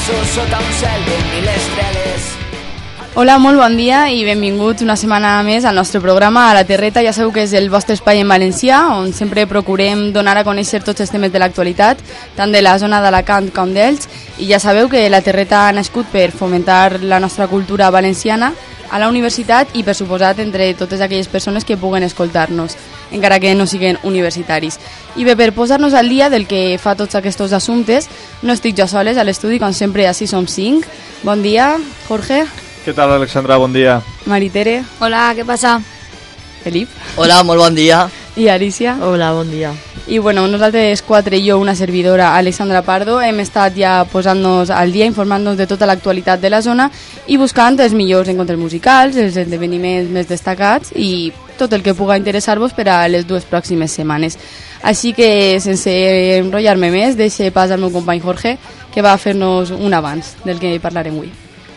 sota un cel de 1000 estrelles. Hola, molt bon dia i benvinguts una setmana més al nostre programa A la Terreta. Ja sabeu que és el vostre espai en valencià, on sempre procurem donar a conèixer tots els temes de l'actualitat, tant de la zona d'Alacant com d'Elx, i ja sabeu que La Terreta ha nascut per fomentar la nostra cultura valenciana a la universitat i, per suposat, entre totes aquelles persones que puguen escoltar-nos, encara que no siguin universitaris. I bé, per posar-nos al dia del que fa tots aquests assumptes, no estic jo soles a l'estudi, com sempre, així som 5. Bon dia, Jorge. Què tal, Alexandra? Bon dia. Maritere. Hola, què passa? Felip. Hola, molt bon dia. I Alicia. Hola, bon dia. I bueno, nosaltres quatre i jo, una servidora, Alexandra Pardo, hem estat ja posant-nos al dia, informant-nos de tota l'actualitat de la zona i buscant els millors encontres musicals, els esdeveniments més destacats i tot el que puga interessar-vos per a les 2 pròximes setmanes. Així que, sense enrotllar-me més, deixe pas al meu company Jorge, que va fer-nos un avanç del que parlarem avui.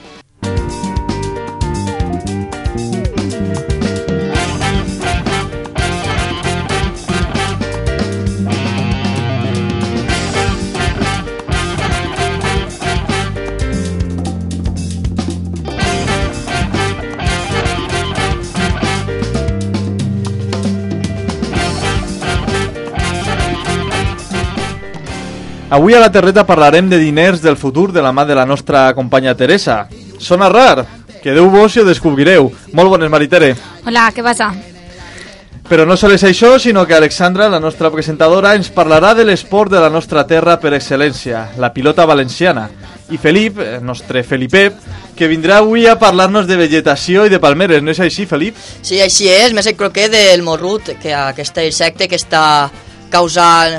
Avui a La Terreta parlarem de diners del futur de la mà de la nostra companya Teresa. Sona rar? Quedeu-vos i ho descobrireu. Molt bones, Maritere. Hola, què passa? Però no sols això, sinó que Alexandra, la nostra presentadora, ens parlarà de l'esport de la nostra terra per excel·lència, la pilota valenciana. I Felip, el nostre Felipep, que vindrà avui a parlar-nos de vegetació i de palmeres. No és així, Felip? Sí, així és. Més el croquer del morrut, que aquest insecte que està causant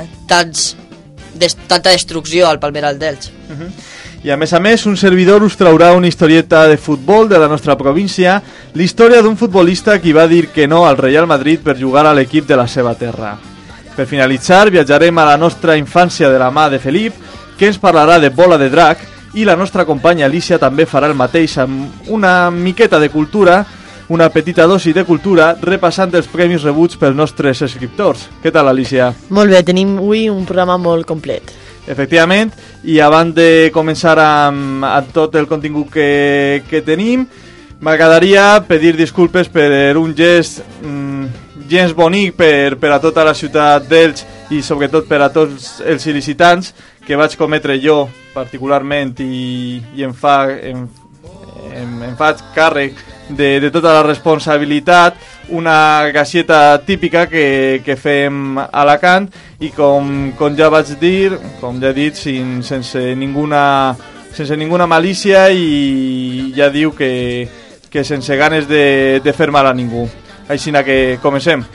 tanta destrucció al palmeral d'Elx. I a més, un servidor us traurà una historieta de futbol de la nostra província, l'història d'un futbolista que va dir que no al Real Madrid per jugar a l'equip de la seva terra. Per finalitzar, viatjarem a la nostra infància de la mà de Felip, que ens parlarà de Bola de Drac, i la nostra companya Alicia també farà el mateix amb una miqueta de cultura, una petita dosi de cultura, repassant els premis rebuts pels nostres escriptors. Què tal, Alicia? Molt bé, tenim avui un programa molt complet. Efectivament, i abans de començar amb tot el contingut que tenim, m'agradaria pedir disculpes per un gest gens bonic per a tota la ciutat d'Elx i sobretot per a tots els il·licitants que vaig cometre jo particularment i em faig càrrec de tota la responsabilitat, una gassieta típica que fem a Alacant i com ja vaig dir, com ja he dit, sense ninguna malícia i ja diu que sense ganes de fer mal a ningú. Així que comencem.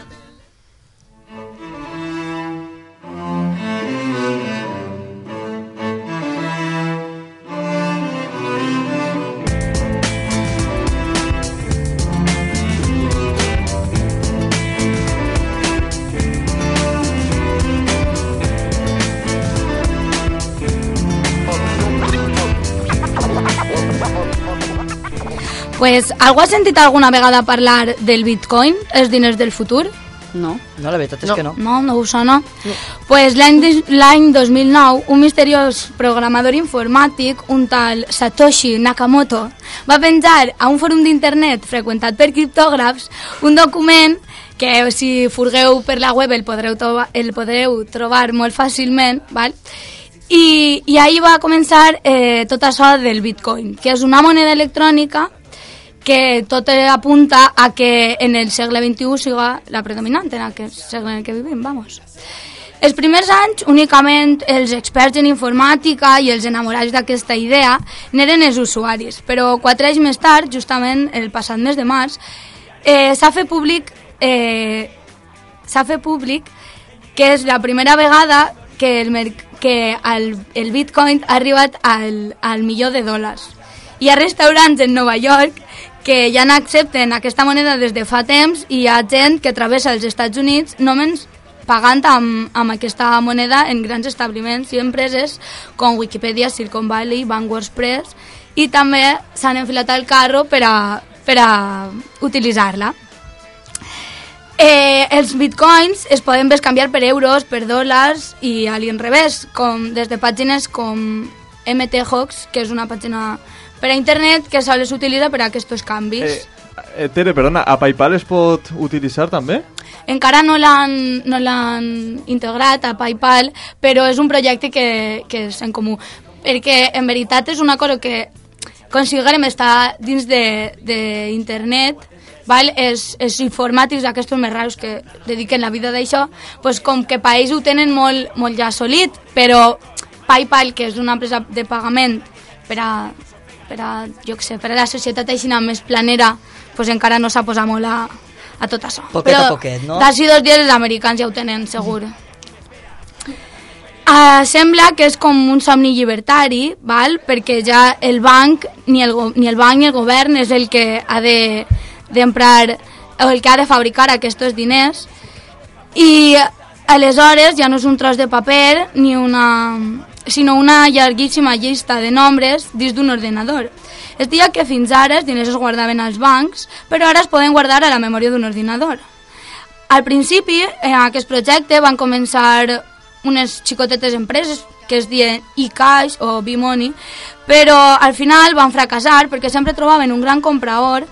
Pues, algú ha sentit alguna vegada parlar del Bitcoin, els diners del futur? No. No, la veritat és que no. No us sona? No. Pues l'any 2009, un misteriós programador informàtic, un tal Satoshi Nakamoto, va penjar a un fòrum d'internet freqüentat per criptògrafs un document que si furgueu per la web el podreu trobar molt fàcilment, val? I ahir va començar tot això del Bitcoin, que és una moneda electrònica que tot apunta a que en el segle XXI siga la predominant, en aquest segle en el que vivim, vamos. Els primers anys, únicament els experts en informàtica i els enamorats d'aquesta idea n'eren els usuaris, però 4 anys més tard, justament el passat mes de març, s'ha fet públic que és la primera vegada que el Bitcoin ha arribat al $1.000.000. Hi ha restaurants en Nova York que ja n'accepten aquesta moneda des de fa temps i hi ha gent que travessa els Estats Units només pagant amb aquesta moneda en grans establiments i empreses com Wikipedia, Silicon Valley, WordPress, i també s'han enfilat al carro per a utilitzar-la. Els bitcoins es poden bescanviar per euros, per dòlars i a l'inrevés, com des de pàgines com MT Hawks, que és una pàgina per a internet que sols s'utilitza per a aquests canvis. Tere, perdona, a PayPal es pot utilitzar també? Encara no l'han integrat a PayPal, però és un projecte que és en comú, perquè en veritat és una cosa que considerem estar dins d'internet, els informàtics aquests més raros que dediquen la vida d'això, pues com que per ells ho tenen molt, molt ja assolit, però PayPal, que és una empresa de pagament per a la societat aixina més planera, pues encara no s'ha posat molt a tot això. Poquet a poquet, no? D'ací 2 dies els americans ja ho tenen, segur. Sembla que és com un somni llibertari, perquè ja el banc, ni el banc ni el govern és el que ha d'emprar o el que ha de fabricar aquests diners, i aleshores ja no és un tros de paper sinó una llarguíssima llista de nombres dins d'un ordenador. Es deia que fins ara els diners es guardaven als bancs, però ara es poden guardar a la memòria d'un ordinador. Al principi, en aquest projecte van començar unes xicotetes empreses que es deien eCash o B-Money, però al final van fracassar perquè sempre trobaven un gran comprador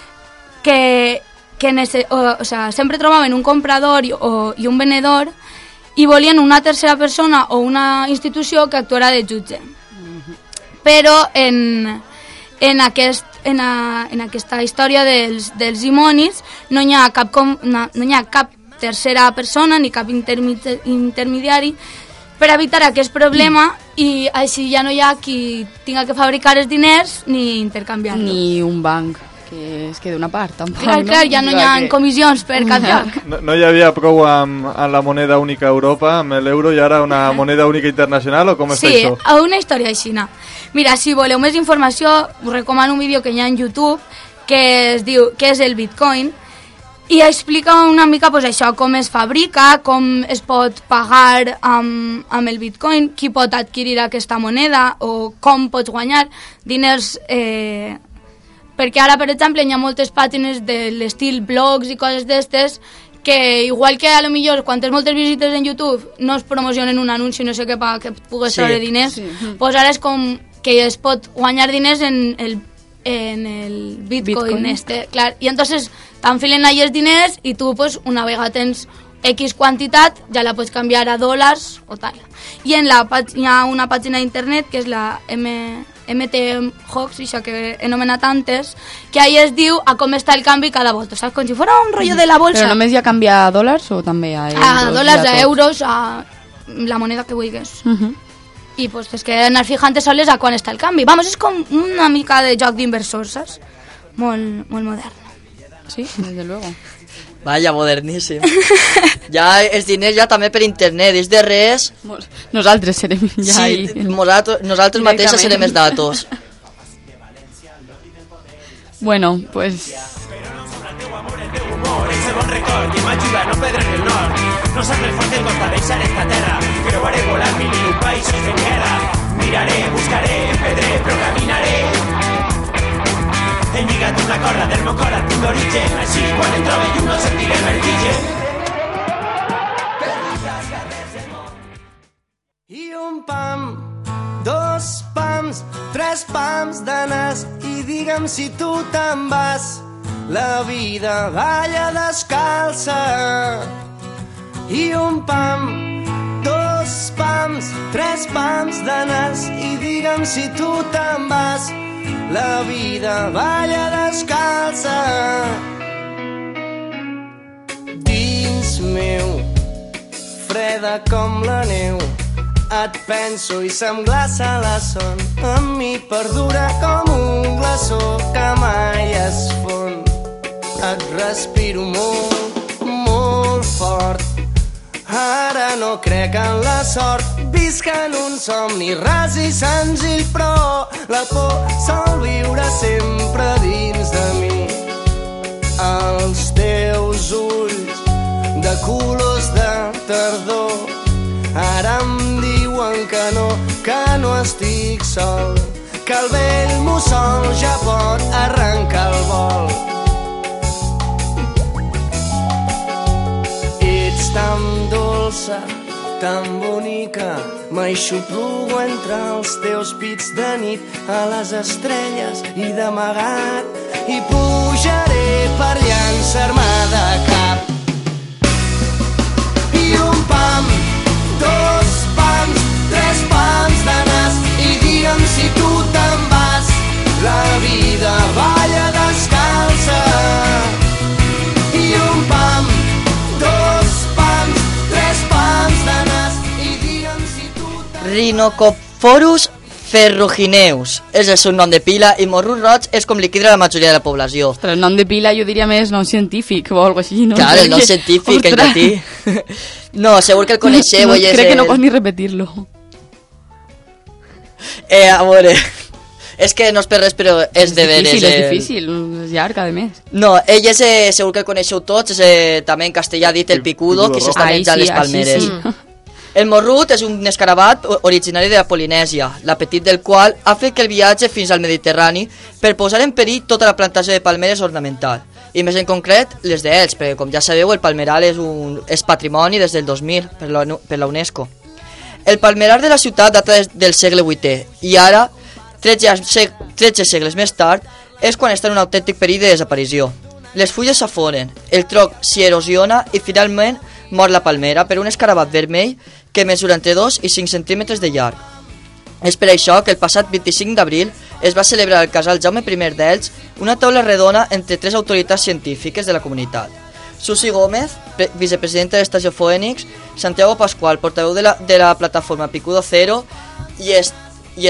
sempre trobaven un comprador i un venedor i volien una tercera persona o una institució que actuara de jutge. Però en aquesta història dels imonis no hi ha cap tercera persona ni cap intermediari per evitar aquest problema, i així ja no hi ha qui tinga que fabricar els diners ni intercanviar-los. Ni un banc que es queda una part, tampoc. Clar, ja no hi ha comissions per cap lloc. No hi havia prou amb la moneda única a Europa, amb l'euro, i ara una moneda única internacional, o com és això? Sí, una història així. Mira, si voleu més informació, us recomano un vídeo que hi ha en YouTube que es diu què és el Bitcoin, i explica una mica pues, això, com es fabrica, com es pot pagar amb el Bitcoin, qui pot adquirir aquesta moneda o com pots guanyar diners, perquè ara, per exemple, hi ha moltes pàgines de l'estil blogs i coses d'estes que igual que a lo millor quan tens moltes visites en YouTube no es promocionen un anunci no sé què que pugues treure diners, pues ara és com que es pot guanyar diners en el Bitcoin. Clar, i entonces t'enfilen allà els diners i tu pues, una vegada tens X quantitat ja la pots canviar a dòlars o tal. I hi ha una pàgina d'internet que és la MT Hawks, això que he anomenat antes, que ahí es diu a com està el canvi cada volta, saps? Com si fos un rotllo de la bolsa. Però només hi ha canviar a dòlars o també a euros? A dòlars, a euros, a la moneda que vulguis. I pues és que anar fijant soles a quan està el canvi. Vamos, és com una mica de joc d'inversors, saps? Molt, molt modern. Sí, desde luego. Vaya, moderníssim. Ja els diners ja també per internet, és de res. Nosaltres serem ja ahí. Sí, nosaltres mateixes serem els datos. Bueno, pues... Ese bon record que m'ajuda a no perdre el nord. No se'n reforcen contra deixar esta terra. Creuaré volant mil i un països en guerra. Miraré, buscaré, empedré, però caminaré. He lligat una corda del meu cor al punt d'origen. Així quan em trobe llum no sentiré vertigen. I un pam, dos pams, tres pams de nas, i digue'm si tu te'n vas. La vida balla descalça. I un pam, dos pams, tres pams de nas, i digue'm si tu te'n vas. La vida balla descalça. Dins meu, freda com la neu, et penso i se'm glaça la son. Amb mi perdura com un glaçó que mai es fon. Et respiro molt, molt fort. Ara no crec en la sort. Visc en un somni ras i senzill, però la por sol viure sempre dins de mi. Els teus ulls de colors de tardor ara em diuen que no estic sol, que el vell mussol ja pot arrencar el vol. Ets tan dolça, tan bonica, m'aixoplugo entre els teus pits de nit a les estrelles i d'amagat i pujaré per llançar-me de cap. I un pam, dos pams, tres pams de nas i digue'm si tu te'n vas. La vida balla descalça. I un pam, dos pams, tres pams de nas i digue'm si tu te'n vas. Rhinocophorus ferrugineus és el seu nom de pila i morrut roig és com liquidra la majoria de la població. Ostres, el nom de pila jo diria més nom científic o alguna així, no? Clar, el nom científic en llatí. No, segur que el coneixeu. No, crec que no pots ni repetir-lo. A veure, és que no és per res, però és de veres. És difícil, és llarg, a més. No, ell és, segur que el coneixeu tots, és també en castellà dit el picudo, que s'està menjant les palmeres. Sí. El morrut és un escarabat originari de la Polinèsia, l'apetit del qual ha fet que el viatge fins al Mediterrani per posar en perill tota la plantació de palmeres ornamental, i més en concret les d'Elx, perquè com ja sabeu el palmeral és patrimoni des del 2000 per la UNESCO. El palmerar de la ciutat data del segle VIII i ara, 13 segles més tard, és quan està en un autèntic perill de desaparició. Les fulles s'aforen, el tronc s'hi erosiona i finalment mor la palmera per un escarabat vermell que mesura entre 2 i 5 centímetres de llarg. És per això que el passat 25 d'abril es va celebrar al casal Jaume I d'Elx una taula redona entre 3 autoritats científiques de la comunitat. Susi Gómez, vicepresidenta de l'Estació Phoenix, Santiago Pascual, portaveu de la plataforma Picudo Cero i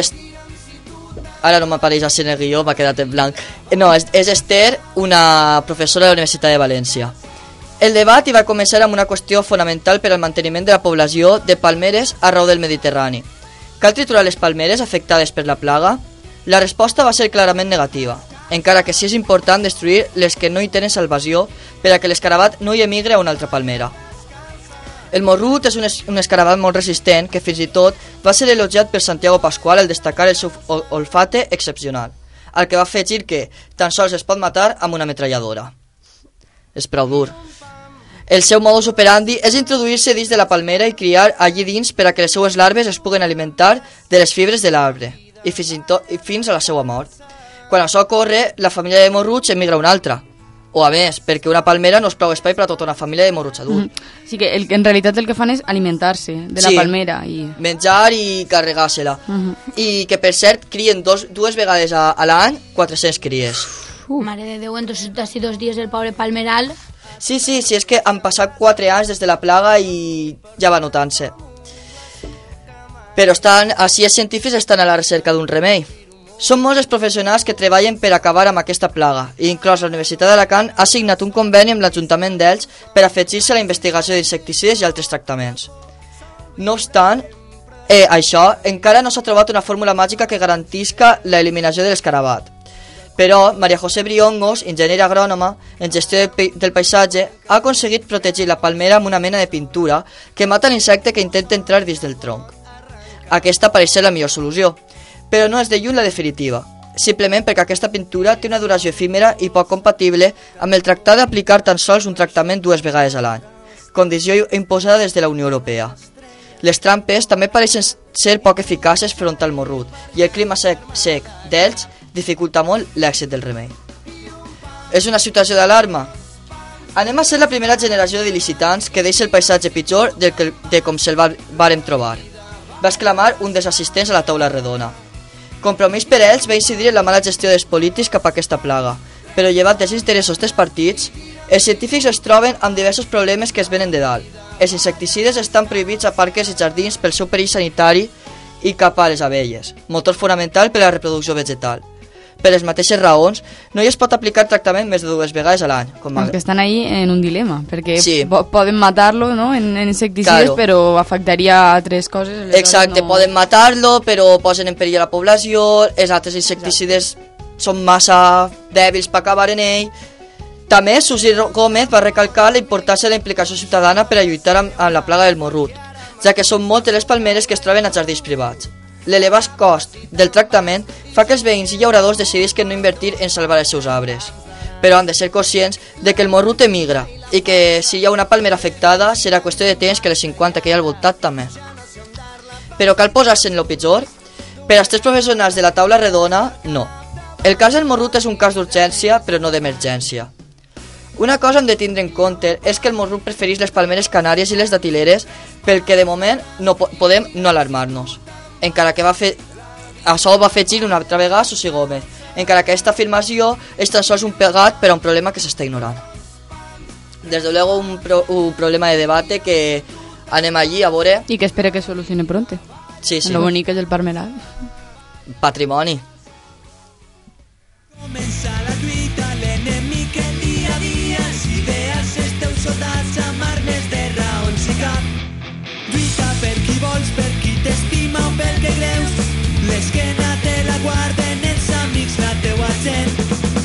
ara no m'apareix en el guió, m'ha quedat en blanc. No, és Esther, una professora de la Universitat de València. El debat hi va començar amb una qüestió fonamental per al manteniment de la població de palmeres arreu del Mediterrani. Cal triturar les palmeres afectades per la plaga? La resposta va ser clarament negativa, encara que sí és important destruir les que no hi tenen salvació per a que l'escarabat no hi emigre a una altra palmera. El morrut és un escarabat molt resistent que fins i tot va ser elogiat per Santiago Pascual al destacar el seu olfate excepcional, al que va afegir que tan sols es pot matar amb una ametralladora. És prou dur. El seu modus operandi és introduir-se dins de la palmera i criar allí dins per a que les seues larves es puguen alimentar de les fibres de l'arbre i fins a la seva mort. Quan això ocorre, la família de morruts emigra a una altra. O a més, perquè una palmera no és prou espai per a tota una família de morruts adults. Sí que en realitat el que fan és alimentar-se de la palmera. Menjar i carregar-se-la. I que, per cert, crien dues vegades a l'any 400 cries. Mare de Déu, entonces d'ací 2 dies el pobre palmeral... Sí, és que han passat 4 anys des de la plaga i ja va notant-se. Però així els científics estan a la recerca d'un remei. Són molts els professionals que treballen per acabar amb aquesta plaga, i inclòs la Universitat d'Alacant ha signat un conveni amb l'Ajuntament d'Elx per afegir-se a la investigació d'insecticides i altres tractaments. No obstant, això encara no s'ha trobat una fórmula màgica que garantisca l'eliminació de l'escarabat. Però Maria José Briongos, enginyera agrònoma en gestió del paisatge, ha aconseguit protegir la palmera amb una mena de pintura que mata l'insecte que intenta entrar dins del tronc. Aquesta pareix ser la millor solució, però no és de lluny la definitiva, simplement perquè aquesta pintura té una duració efímera i poc compatible amb el tractat d'aplicar tan sols un tractament 2 vegades a l'any, condició imposada des de la Unió Europea. Les trampes també pareixen ser poc eficaces front al morrut i el clima sec d'Elx dificulta molt l'èxit del remei. És una situació d'alarma? Anem a ser la primera generació de il·licitants que deixa el paisatge pitjor de com se'l vàrem trobar, va exclamar un dels assistents a la taula redona. Compromís per ells va incidir en la mala gestió dels polítics cap a aquesta plaga, però llevat dels interessos dels partits, els científics es troben amb diversos problemes que es venen de dalt. Els insecticides estan prohibits a parques i jardins pel seu perill sanitari i cap a les abelles, motor fonamental per a la reproducció vegetal. Per les mateixes raons, no hi es pot aplicar tractament més de 2 vegades a l'any. Els que estan ahí en un dilema, perquè poden matar-lo, ¿no? en insecticides, claro, però afectaria a altres coses. Exacte, no... poden matar-lo, però posen en perill a la població, els altres insecticides són massa dèbils per acabar en ell. També Susi Gómez va recalcar la importància de la implicació ciutadana per a lluitar amb la plaga del morrut, ja que són moltes les palmeres que es troben a jardins privats. L'elevat cost del tractament fa que els veïns i llauradors decidisquen no invertir en salvar els seus arbres. però han de ser conscients de que el morrut emigra i que si hi ha una palmera afectada serà qüestió de temps que les 50 que hi ha al voltant també. Però cal posar-se en lo pitjor? Per als 3 professionals de la taula redona, no. El cas del morrut és un cas d'urgència, però no d'emergència. Una cosa hem de tindre en compte és que el morrut prefereix les palmeres canàries i les datileres, pel que de moment no podem no alarmar-nos. Encara que això ho va afegir una altra vegada Susi Gómez, encara que aquesta afirmació és tan sols un pegat per a un problema que s'està ignorant. Desde luego un problema de debate que anem allí a veure... I que espere que solucione pronto. Sí, sí. Lo bonic és el parmelat. Patrimoni. Comença la lluita, l'enemic el dia a dia, els ideals esteu soldats amb armes de raons i cap. Lluita per qui vols, per qui t'estima o pel que creus, l'esquena te la guarden els amics, la teua gent.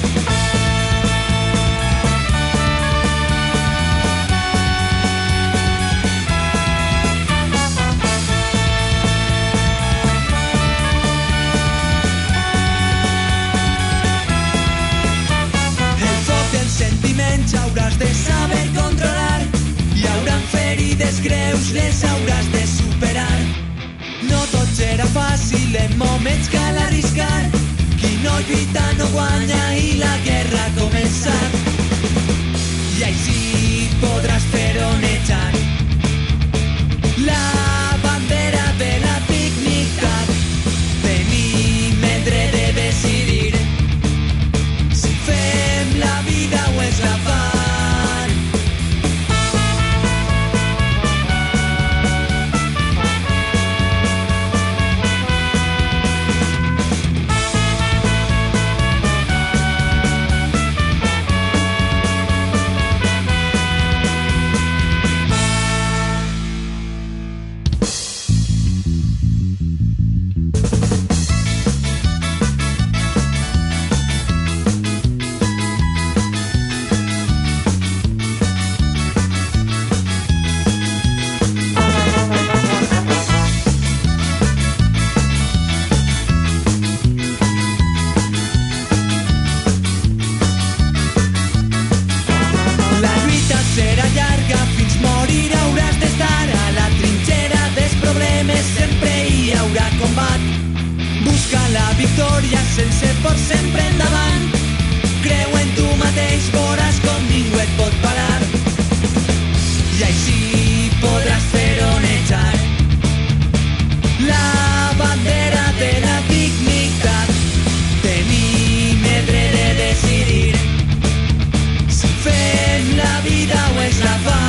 Hauràs de saber controlar, hi haurà ferides greus, les hauràs de superar. No tot serà fàcil, en moments cal arriscar, qui no lluita no guanya i la guerra ha començat. I així podràs fer onejar la bandera de la dignitat. Tenim el dret de decidir si fem la vida o és la fan. Sense por sempre endavant, creu en tu mateix, veuràs com ningú et pot parar. I així podràs fer onejar la bandera de la dignitat. Tenim el dret de decidir si fem la vida o és la fan.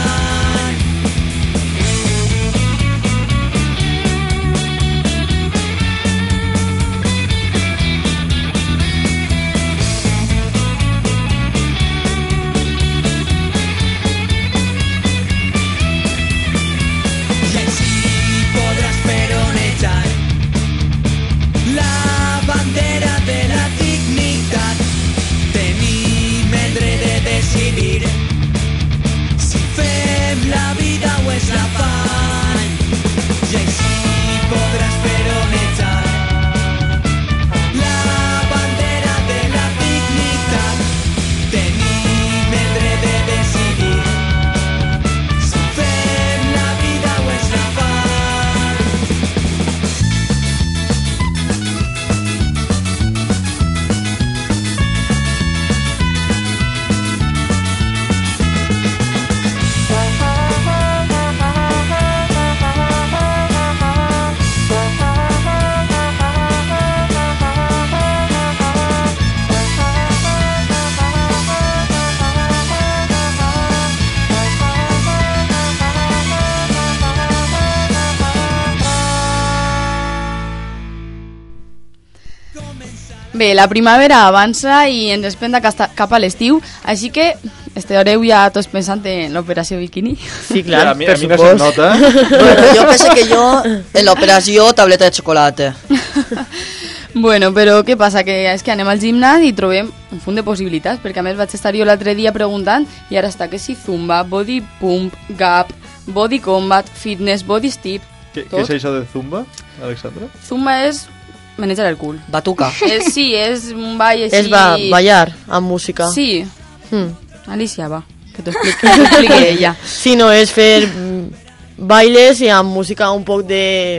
Bé, la primavera avança i ens espenta cap a l'estiu, així que estareu ja tots pensant en l'operació Bikini. Sí, clar, a mi per no se'm supost. nota. Bueno, jo penso que jo en l'operació tableta de xocolata. Bueno, però què passa? Que és que anem al gimnàs i trobem un font de possibilitats, perquè a més vaig estar jo l'altre dia preguntant i ara està que si Zumba, Body Pump, Gap, Body Combat, Fitness, Body Step... Què és això de Zumba, Alexandra? Zumba és manejar el cul. Batuca. Sí, és un ball així... És ballar amb música. Sí, Alicia, va, que t'ho expliqui ella. Sí, no, és fer bailes i amb música un poc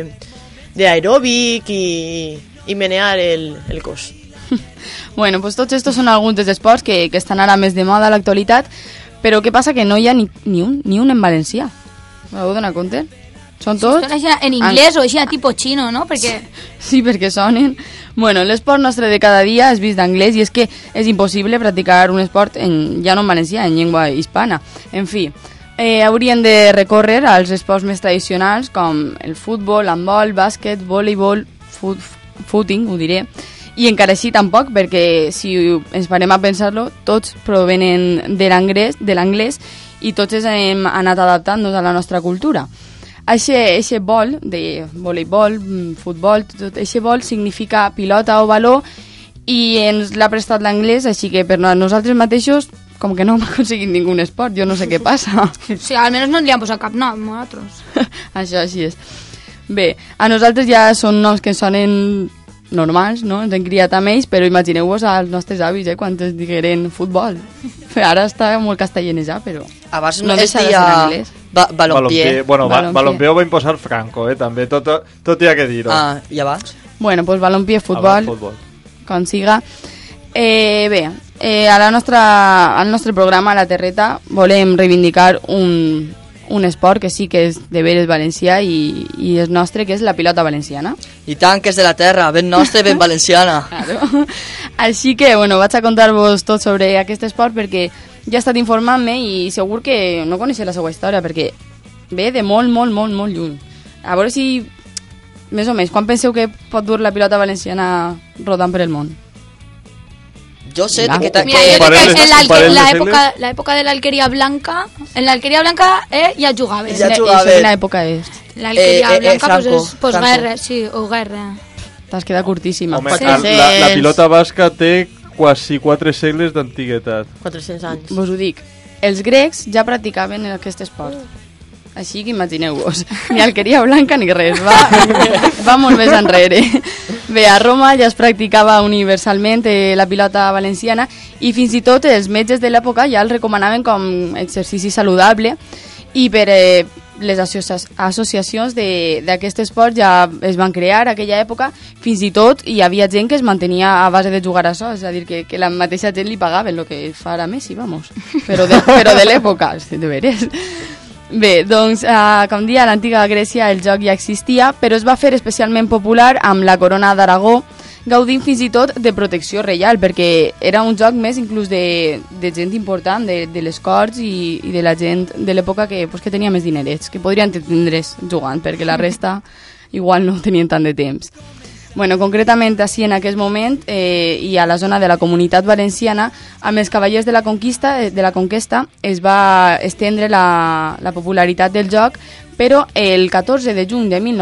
d'aeròbic i menear el cos. Bueno, pues tots estos són alguns dels esports que estan ara més de moda a l'actualitat, però què passa? Que no hi ha ni un en valencià. M'heu donat compte? Són tots... En anglès o així, tipus xino, no? Perquè... Sí, perquè sonen... Bueno, l'esport nostre de cada dia és vist d'anglès i és que és impossible practicar un esport ja no en valencià, en llengua hispana. En fi, haurien de recórrer als esports més tradicionals com el futbol, handbol, bàsquet, voleibol, footing, ho diré, i encara així tampoc, perquè si ens parem a pensar-lo, tots provenen de l'anglès i tots ens hem anat adaptant-nos a la nostra cultura. Eixe vol, de voleibol, futbol, tot eixe vol significa pilota o baló i ens l'ha prestat l'anglès, així que per nosaltres mateixos com que no hem aconseguit ningú esport, jo no sé què passa. Sí, almenys no li han posat cap nom, nosaltres. Això així és. Bé, a nosaltres ja són noms que sonen normals, no? Ens hem criat amb ells, però imagineu-vos als nostres avis, quan ens digueren futbol. Ara està molt castellanejat, però abans no deixa de ser anglès. Balompié. Bueno, balompié ho va imposar Franco, també, tot hi ha que dir-ho. I abans? Bueno, doncs balompié, futbol, com siga. Bé, al nostre programa, a la Terreta, volem reivindicar un esport que sí que és de veres valencià i és nostre, que és la pilota valenciana. I tant, que és de la terra, ben nostra i ben valenciana. Claro. Així que, bueno, vaig a contar-vos tot sobre aquest esport perquè ja he estat informant-me i segur que no coneixeu la seva història perquè ve de molt lluny. A veure si, més o menys, quan penseu que pot dur la pilota valenciana rodant per el món? Jo sé que... Mira, jo crec que en l'època de l'Alqueria Blanca, en l'Alqueria Blanca ja jugava. Ja jugava. Quina època és? L'Alqueria Blanca és postguerra, sí, o guerra. T'has quedat curtíssima. Home, la pilota basca té quasi 4 segles d'antiguitat. 400 anys. Vos ho dic. Els grecs ja practicaven aquest esport. Així que imagineu-vos. Ni Alqueria Blanca ni res. Va molt més enrere. Bé, a Roma ja es practicava universalment la pilota valenciana i fins i tot els metges de l'època ja el recomanaven com exercici saludable i per les associacions d'aquest esport ja es van crear a aquella època. Fins i tot hi havia gent que es mantenia a base de jugar a això, és a dir, que la mateixa gent li pagaven el que fa ara Messi, vamos. Però de l'època, de veres. Bé, doncs, com dia, a l'antiga Grècia el joc ja existia, però es va fer especialment popular amb la corona d'Aragó, gaudint fins i tot de protecció reial, perquè era un joc més inclús de gent important, de les corts i de la gent de l'època que tenia més dinerets, que podrien entendre's jugant, perquè la resta igual no tenien tant de temps. Bueno, concretament, així en aquest moment i a la zona de la Comunitat Valenciana, amb els cavallers de la conquesta es va estendre la popularitat del joc, però el 14 de juny de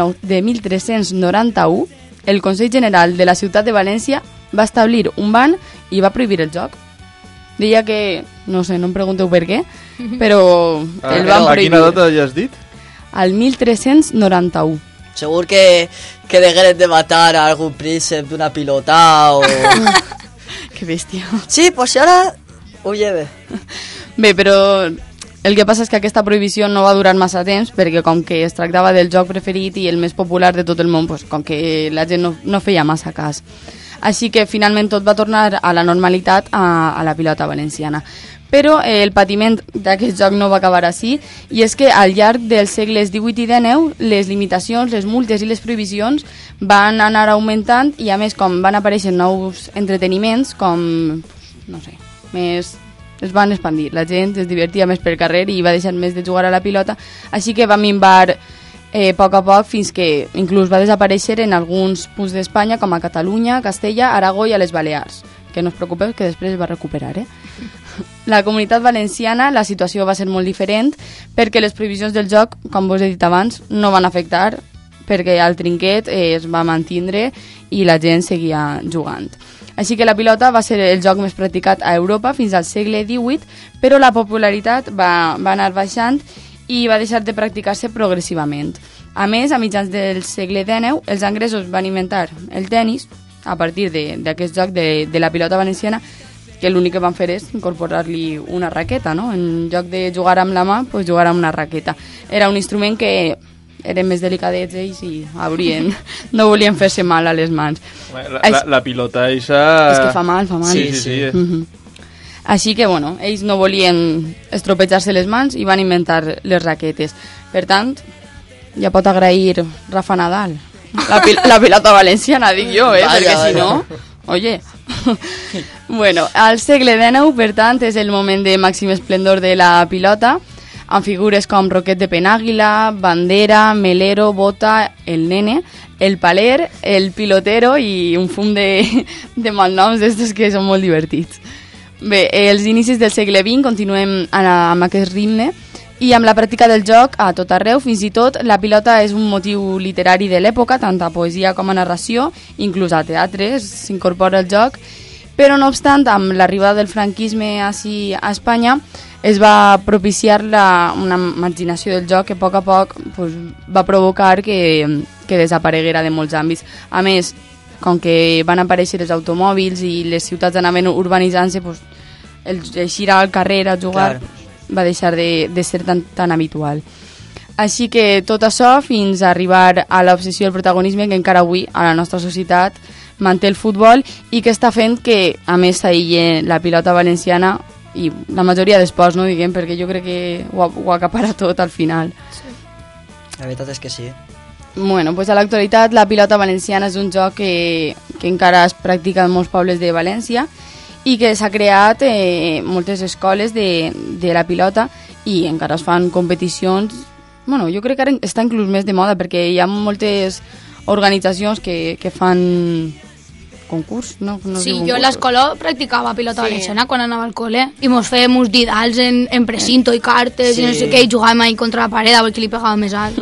1391 el Consell General de la ciutat de València va establir un ban i va prohibir el joc. Deia que, no sé, no em pregunteu per què, però el van prohibir. A quina data ja has dit? Al 1391. Segur que degueren de matar a algun príncep d'una pilota o... Que bèstia. Sí, pues ara ho lleve. Bé, però el que passa és que aquesta prohibició no va durar massa temps perquè com que es tractava del joc preferit i el més popular de tot el món, pues, com que la gent no feia massa cas. Així que finalment tot va tornar a la normalitat a la pilota valenciana. Però el patiment d'aquest joc no va acabar així, i és que al llarg dels segles XVIII i XIX les limitacions, les multes i les prohibicions van anar augmentant i a més com van aparèixer nous entreteniments com, no sé, més... es van expandir, la gent es divertia més pel carrer i va deixar més de jugar a la pilota, així que va minvar a poc fins que inclús va desaparèixer en alguns punts d'Espanya com a Catalunya, Castella, Aragó i a les Balears, que no us preocupeu que després es va recuperar, La Comunitat Valenciana la situació va ser molt diferent perquè les prohibicions del joc, com vos he dit abans, no van afectar perquè el trinquet es va mantindre i la gent seguia jugant. Així que la pilota va ser el joc més practicat a Europa fins al segle XVIII, però la popularitat va anar baixant i va deixar de practicar-se progressivament. A més, a mitjans del segle XIX, els anglesos van inventar el tennis a partir d'aquest joc de la pilota valenciana que l'únic que van fer és incorporar-li una raqueta, no? En lloc de jugar amb la mà, pues jugar amb una raqueta. Era un instrument que eren més delicadets ells i no volien fer-se mal a les mans. La pilota eixa... És que fa mal. Sí. Així que, bueno, ells no volien estropejar-se les mans i van inventar les raquetes. Per tant, ja pot agrair Rafa Nadal. La pilota valenciana, dic jo, perquè si no... Oye... Bueno, al segle XIX, per tant, és el moment de màxim esplendor de la pilota, amb figures com Roquet de Penàguila, Bandera, Melero, Bota, el Nene, el Paler, el Pilotero i un fum de malnoms d'estos que són molt divertits. Bé, els inicis del segle XX continuem amb aquest ritme i amb la pràctica del joc a tot arreu, fins i tot la pilota és un motiu literari de l'època, tant a poesia com a narració, inclús a teatre s'incorpora el joc, però no obstant, amb l'arribada del franquisme ací a Espanya es va propiciar una marginació del joc que a poc pues, va provocar que desapareguera de molts àmbits. A més, com que van aparèixer els automòbils i les ciutats anaven urbanitzant-se, pues, el eixir al carrer a jugar va deixar de ser tan habitual. Així que tot això fins a arribar a l'obsessió del protagonisme que encara avui a la nostra societat manté el futbol i que està fent que, a més, s'aïlle la pilota valenciana i la majoria d'esports, no diguem, perquè jo crec que ho acapara tot al final. Sí. La veritat és que sí. Bueno, pues a l'actualitat la pilota valenciana és un joc que encara es practica en molts pobles de València i que s'ha creat moltes escoles de la pilota i encara es fan competicions. Bueno, jo crec que ara està inclús més de moda perquè hi ha moltes organitzacions que fan concurs, no sí, jo a l'escola practicava pilota valenciana quan anava al col·le i mos fèiem uns didals en precinto i cartes i no sé què, i jugàvem ahí contra la paret a veure qui li pegava més alt.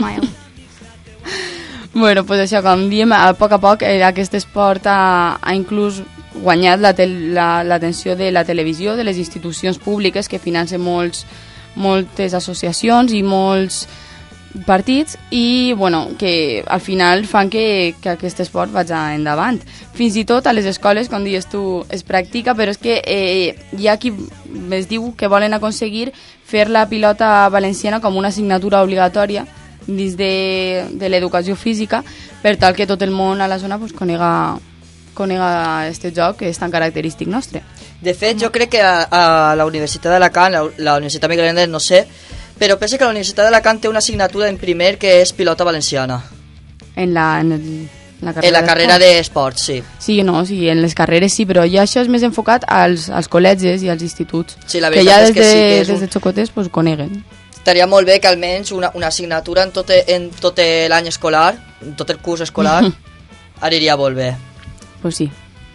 Bueno, pues això, com diem, a poc aquest esport ha inclús guanyat l'atenció de la televisió, de les institucions públiques que financen moltes associacions i molts partits i bueno, que al final fan que aquest esport vagi endavant. Fins i tot a les escoles, com dius tu, es practica, però és que hi ha qui es diu que volen aconseguir fer la pilota valenciana com una assignatura obligatòria dins de l'educació física per tal que tot el món a la zona pues, conega este joc que és tan característic nostre. De fet, jo crec que a la Universitat d'Alacant, la Universitat Miguel Hernández, no sé, però penso que la Universitat d'Alacant té una assignatura en primer que és pilota valenciana. En la carrera d'esports, sí. Sí, no, sí, en les carreres sí, però ja això és més enfocat als col·legis i als instituts. Sí, la veritat que ja és que sí, que des de xocotes pues, coneguen. Estaria molt bé que almenys una assignatura en tot l'any escolar, en tot el curs escolar, aniria molt bé. Pues sí.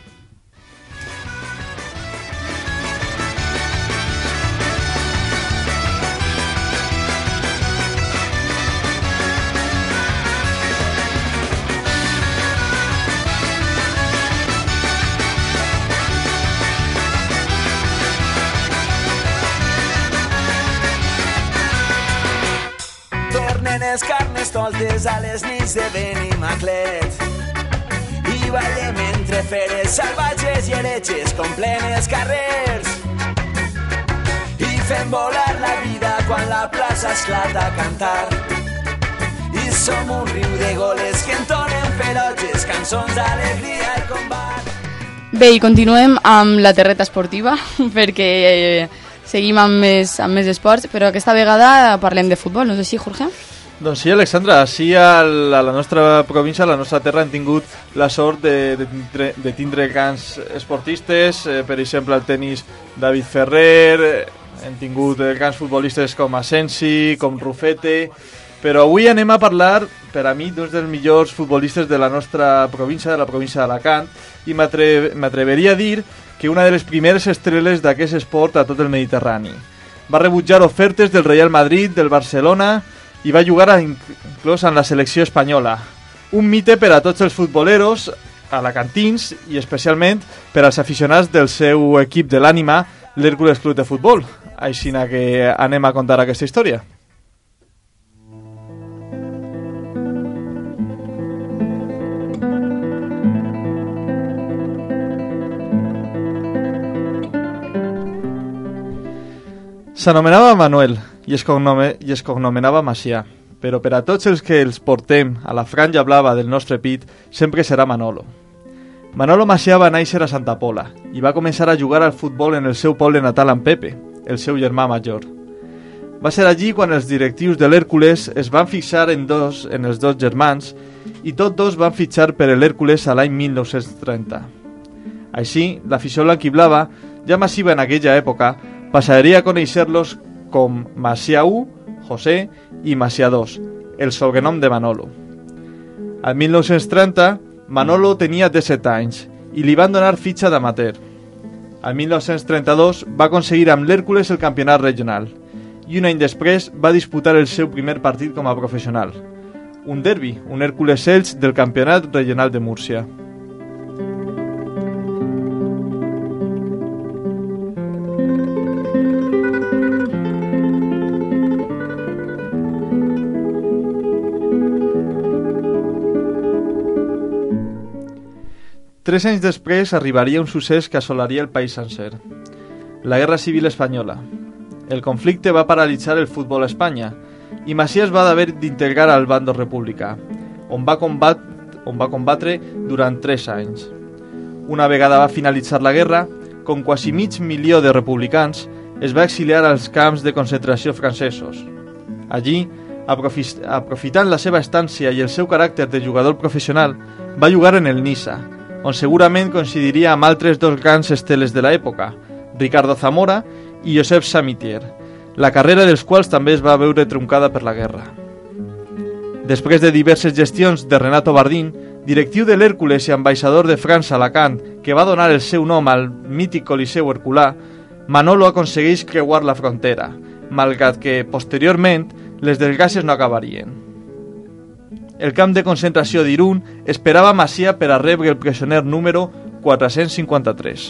Tornen els carnestoltes a les nits de Benimaclet i ballem entre feres salvatges i heretges complen els carrers i fem volar la vida quan la plaça esclata a cantar i som un riu de goles que entonen ferotges cançons d'alegria i combat. Bé, i continuem amb la terreta esportiva perquè seguim amb més esports, però aquesta vegada parlem de futbol, no és així, Jorge? Doncs sí, Alexandra, així a la nostra província, a la nostra terra, hem tingut la sort de tindre camps esportistes, per exemple, el tenis David Ferrer, hem tingut camps futbolistes com Asensi, com Rufete, però avui anem a parlar, per a mi, d'un dels millors futbolistes de la nostra província, de la província d'Alacant, i m'atreveria a dir que una de les primeres estreles d'aquest esport a tot el Mediterrani. Va rebutjar ofertes del Real Madrid, del Barcelona i va jugar inclús en la selecció espanyola. Un mite per a tots els futboleros alacantins i especialment per als aficionats del seu equip de l'ànima, l'Hèrcules Club de Futbol. Així que anem a contar aquesta història. S'anomenava Manuel i es cognomenava Macià, però per a tots els que els portem a la franja blava del nostre pit sempre serà Manolo. Manolo Macià va néixer a Santa Pola i va començar a jugar al futbol en el seu poble natal amb Pepe, el seu germà major. Va ser allí quan els directius de l'Hèrcules es van fixar en els dos germans i tots dos van fitxar per l'Hèrcules a l'any 1930. Així, l'afició blanquiblava, ja massiva en aquella època, passaria a conèixer-los com Macià 1, José i Macià 2, el sobrenom de Manolo. Al 1930, Manolo tenia 17 anys i li van donar fitxa d'amateur. Al 1932 va aconseguir amb l'Hèrcules el campionat regional i un any després va disputar el seu primer partit com a professional. Un derbi, un Hèrcules-Elx del campionat regional de Múrcia. Tres anys després arribaria un succés que assolaria el país sencer. La Guerra Civil Espanyola. El conflicte va paralitzar el futbol a Espanya i Macià es va haver d'integrar al bàndol republicà, on va combatre durant 3 anys. Una vegada va finalitzar la guerra, com quasi mig milió de republicans, es va exiliar als camps de concentració francesos. Allí, aprofitant la seva estància i el seu caràcter de jugador professional, va jugar en el Niça, on segurament coincidiria amb altres dos grans esteles de l'època, Ricardo Zamora i Josep Samitier, la carrera dels quals també es va veure truncada per la guerra. Després de diverses gestions de Renato Bardín, directiu de l'Hèrcules i ambaixador de França a Alacant, que va donar el seu nom al mític Coliseu Herculà, Manolo aconsegueix creuar la frontera, malgrat que, posteriorment, les desgràcies no acabarien. El camp de concentració d'Irún esperava Macià per a rebre el presoner número 453.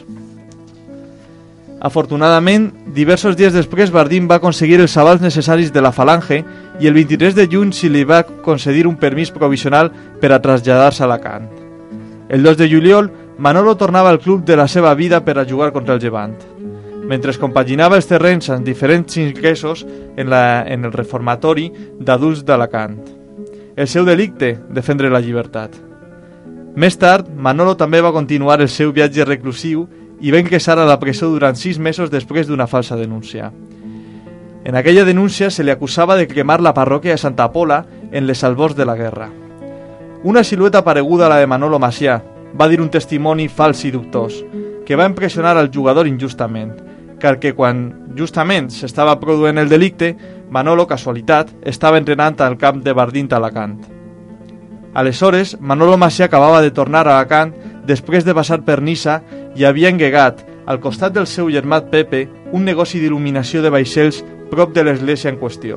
Afortunadament, diversos dies després Bardín va aconseguir els avals necessaris de la Falange i el 23 de juny se li va concedir un permís provisional per a traslladar-se a Alacant. El 2 de juliol, Manolo tornava al club de la seva vida per a jugar contra el Llevant, mentre compaginava els terrenys amb diferents ingressos en el reformatori d'adults d'Alacant. El seu delicte, defendre la llibertat. Més tard, Manolo també va continuar el seu viatge reclusiu i va ingressar a la presó durant 6 mesos després d'una falsa denúncia. En aquella denúncia se li acusava de cremar la parròquia de Santa Pola en les albors de la guerra. Una silueta pareguda a la de Manolo Macià, va dir un testimoni fals i dubtós, que va impressionar al jugador injustament, car que quan justament s'estava produint el delicte, Manolo, casualitat, estava entrenant al camp de Bardín a Alacant. Aleshores, Manolo Macià acabava de tornar a Alacant després de passar per Niça i havia engegat, al costat del seu germà Pepe, un negoci d'il·luminació de vaixells prop de l'església en qüestió.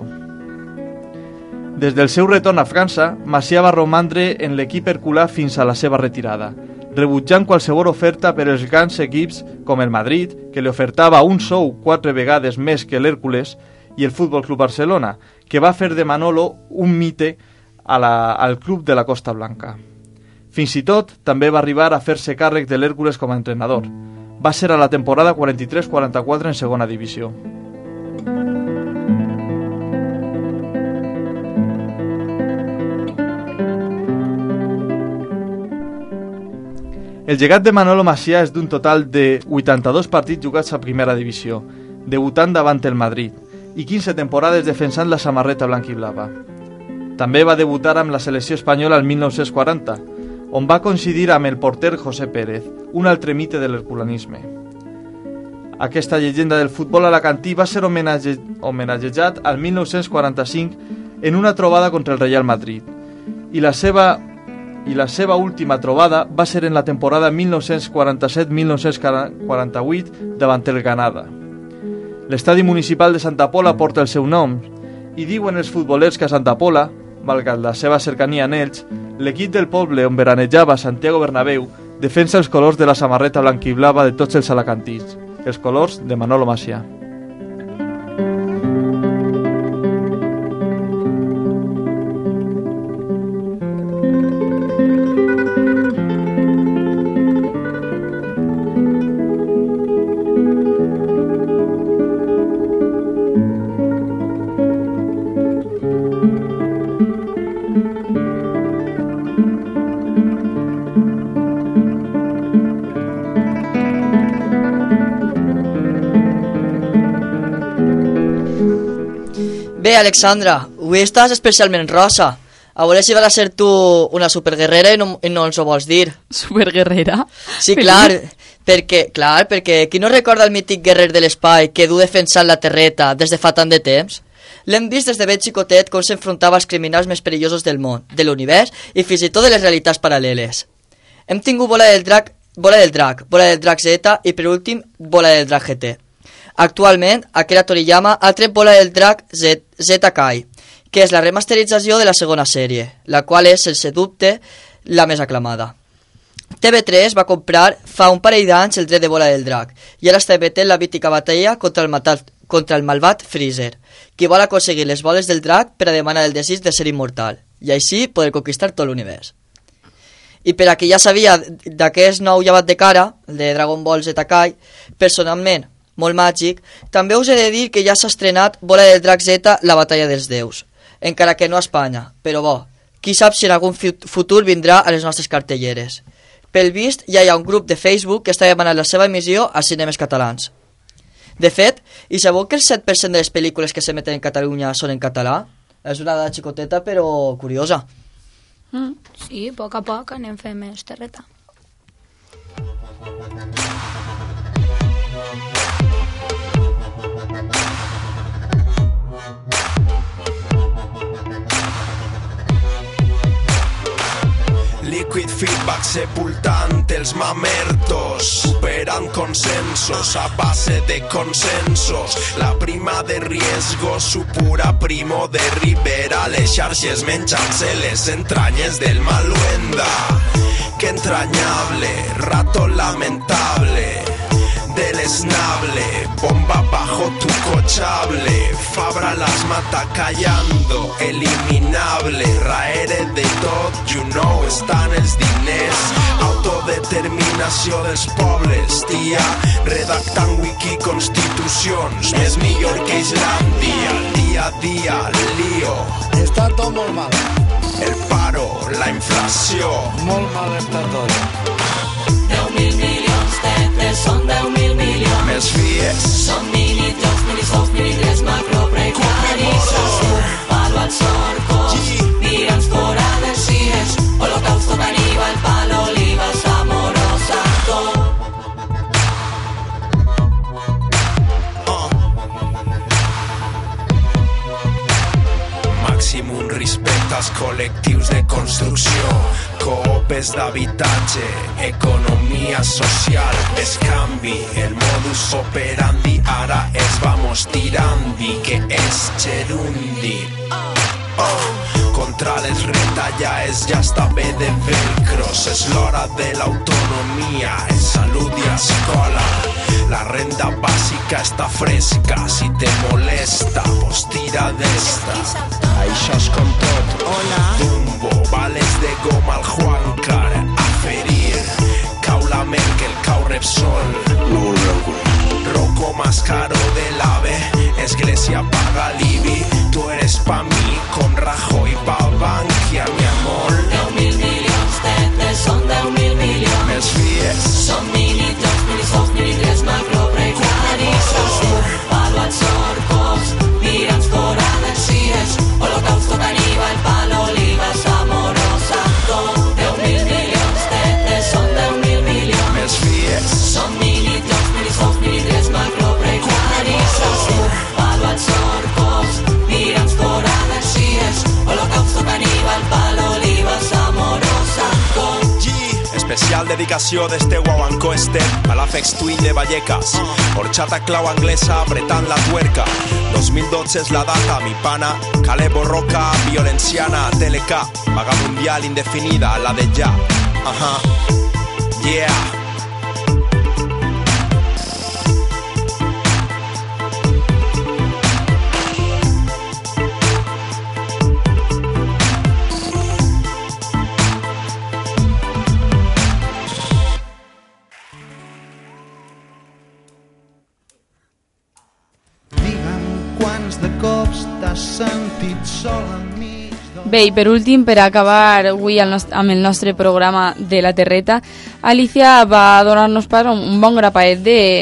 Des del seu retorn a França, Macià va romandre en l'equip herculà fins a la seva retirada, rebutjant qualsevol oferta per als grans equips com el Madrid, que li ofertava un sou 4 vegades més que l'Hèrcules, i el Futbol Club Barcelona, que va fer de Manolo un mite al club de la Costa Blanca. Fins i tot, també va arribar a fer-se càrrec de l'Hèrcules com a entrenador. Va ser a la temporada 43-44 en segona divisió. El llegat de Manolo Macià és d'un total de 82 partits jugats a primera divisió, debutant davant el Madrid, i 15 temporades defensant la samarreta blanquiblava. També va debutar amb la selecció espanyola el 1940, on va coincidir amb el porter José Pérez, un altre mite de l'herculanisme. Aquesta llegenda del futbol alacantí va ser homenatjat al 1945 en una trobada contra el Real Madrid, i la seva última trobada va ser en la temporada 1947-1948 davant el Granada. L'estadi municipal de Santa Pola porta el seu nom i diuen els futbolers que a Santa Pola, malgrat la seva cercania en ells, l'equip del poble on veranejava Santiago Bernabéu defensa els colors de la samarreta blanquiblava de tots els alacantins, els colors de Manolo Macià. Bé, Alexandra, avui estàs especialment rosa. A veure si vas a ser tu una superguerrera i no ens ho vols dir. Superguerrera? Sí, clar, perquè qui no recorda el mític guerrer de l'espai que du defensant la terreta des de fa tant de temps? L'hem vist des de ben xicotet com s'enfrontava als criminals més perillosos del món, de l'univers i fins i tot de les realitats paral·leles. Hem tingut Bola del Drac Z i per últim Bola del Drac GT. Actualment, Akira Toriyama ha tret Bola del Drac Z Kai, que és la remasterització de la segona sèrie, la qual és, sense dubte, la més aclamada. TV3 va comprar fa un parell d'anys el dret de Bola del Drac i ara està emetent la mítica batalla contra el malvat Freezer, qui vol aconseguir les boles del drac per a demanar el desig de ser immortal i així poder conquistar tot l'univers. I per a qui ja sabia d'aquest nou llevat de cara, el de Dragon Ball Z Kai, personalment molt màgic, també us he de dir que ja s'ha estrenat Bola del Drac Z, la batalla dels déus, encara que no a Espanya, però bo, qui sap si en algun futur vindrà a les nostres cartelleres. Pel vist, ja hi ha un grup de Facebook que està demanant la seva emissió als cinemes catalans. De fet, i sabeu que el 7% de les pel·lícules que s'emeten en Catalunya són en català? És una dada xicoteta, però curiosa. Sí, a poc anem fent més terreta. Liquid feedback sepultant els mamertos, superant consensos a base de consensos. La prima de riesgo supura Primo de Rivera, les xarxes menjant-se les entranyes del Maluenda. Que entrañable, rato lamentable, deleznable, bomba bajo tu cochable. Fabra las mata callando, eliminable. Raere de tot, you know, estan els diners. Autodeterminació dels pobles, tia. Redactant wiki constitucions, més millor que Islàndia. Dia a dia, lío. Està tot molt mal. El paro, la inflació. Molt mal està tot. 10.000 milions tetes són 10.000 milions. Me'ls fies. Són mini-jocs, mini-sols, mini-drets, macro-precaris. Palo al sorcos, tirants fora dels CIES. Holocausto caníbal, palo, olivas, amorosa, tot. Màximum respecte als col·lectius de construcció, coopes d'habitatge, economia social, bescanvi, el modus operandi ara es vamos tirandi, que és gerundi. Contra les retalles ja està bé de velcros, és l'hora de l'autonomia, és salut i escola. La renda bàsica està fresca, si te molesta, pues tira d'esta. Això és com tot. Dumbo, vales de goma al Juancar, a ferir. Cau la Merkel, cau Repsol. Rocco Mascaro de l'AVE, Església paga l'IBI. Tu eres pa mi, con Rajoy pa Bankia, mi amor. 10.000 milions tetes són 10.000 milions. Me'ls fies. Són mini-jocs, mini-sols, mini-drets, macro-precaris. Palo al sorcos, tirants fora dels CIES. Holocausto caníbal, palo, olivas, amorosa, tot. 10.000 milions tetes són 10.000 milions. Me'ls fies. Són mini-jocs, mini-sols, mini-drets, macro-precaris. Palo al sorcos, tirants fora dels CIES. Holocausto caníbal, palo, olivas, amorosa, tot. Especial dedicació d'este guaguancó estem a l'Afex Twin de Vallecas. Horchata clau anglesa apretant la tuerca. 2012 és la data, mi pana. Caleb Borroca, violenciana, TLK. Vaga mundial indefinida, la de ja. Yeah. Digue'm quants de cops t'has sentit sol enmig Bé, i per últim, per acabar avui amb el nostre programa de la Terreta, Alicia va donar-nos pas un bon grapaet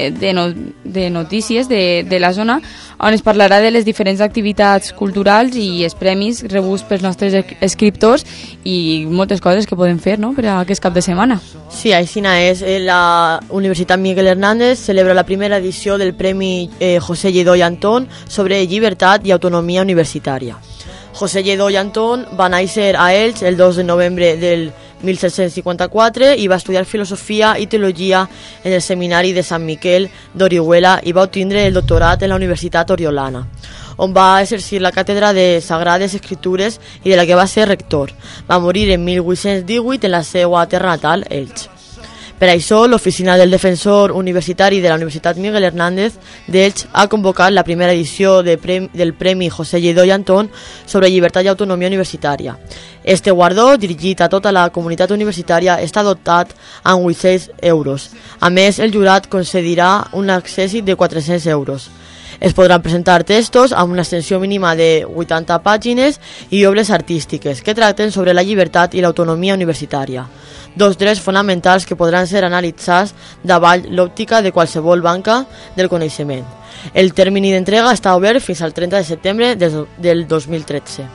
de notícies de la zona, on es parlarà de les diferents activitats culturals i els premis rebuts pels nostres escriptors i moltes coses que podem fer, no?, per a aquest cap de setmana. Sí, així és. La Universitat Miguel Hernández celebra la primera edició del Premi José Lledó i Antón sobre llibertat i autonomia universitària. José Lledó i Antón va néixer a Elx el 2 de novembre del 1754 i va estudiar filosofia i teologia en el seminari de Sant Miquel d'Orihuela i va obtindre el doctorat en la Universitat Oriolana, on va exercir la càtedra de Sagrades Escritures i de la que va ser rector. Va morir en 1818 en la seva terra natal, Elx. Per això, l'oficina del defensor universitari de la Universitat Miguel Hernández d'Elx ha convocat la primera edició del Premi José Lledó i Antón sobre llibertat i autonomia universitària. Este guardó, dirigit a tota la comunitat universitària, està dotat amb 800 euros. A més, el jurat concedirà un accèssit de 400 euros. Es podran presentar textos amb una extensió mínima de 80 pàgines i obres artístiques que tracten sobre la llibertat i l'autonomia universitària, dos drets fonamentals que podran ser analitzats davall l'òptica de qualsevol banca del coneixement. El termini d'entrega està obert fins al 30 de setembre del 2013.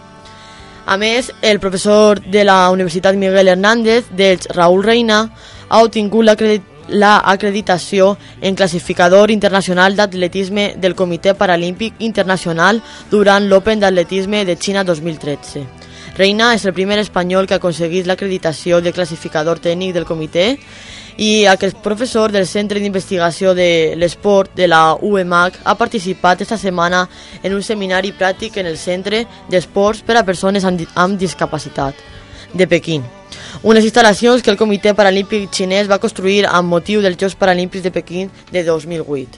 A més, el professor de la Universitat Miguel Hernández d'Elx, Raúl Reina, ha obtingut l'acreditació en classificador internacional d'atletisme del Comitè Paralímpic Internacional durant l'Open d'Atletisme de Xina 2013. Reina és el primer espanyol que ha aconseguit l'acreditació de classificador tècnic del comitè i aquest professor del Centre d'Investigació de l'Esport de la UEMAC ha participat esta setmana en un seminari pràctic en el Centre d'Esports per a persones amb discapacitat de Pequín. Unes instal·lacions que el Comitè Paralímpic xinès va construir amb motiu dels Jocs Paralímpics de Pequín de 2008.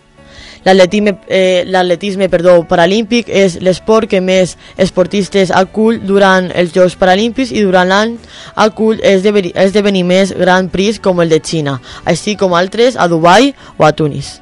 L'atletisme paralímpic és l'esport que més esportistes acull durant els Jocs Paralímpics i durant l'any acull esdeveniments Grand Prix com el de Xina, així com altres a Dubai o a Tunis.